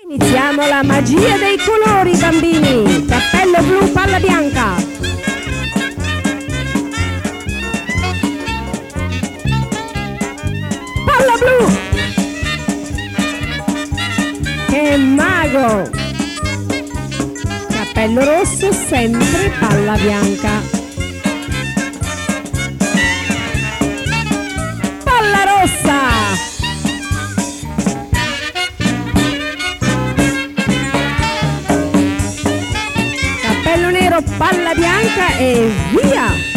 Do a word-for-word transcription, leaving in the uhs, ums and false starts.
Iniziamo la magia dei colori, bambini. Cappello blu, palla bianca. Palla blu. Che mago. Cappello rosso, sempre palla bianca. Palla rossa. Cappello nero, palla bianca e via!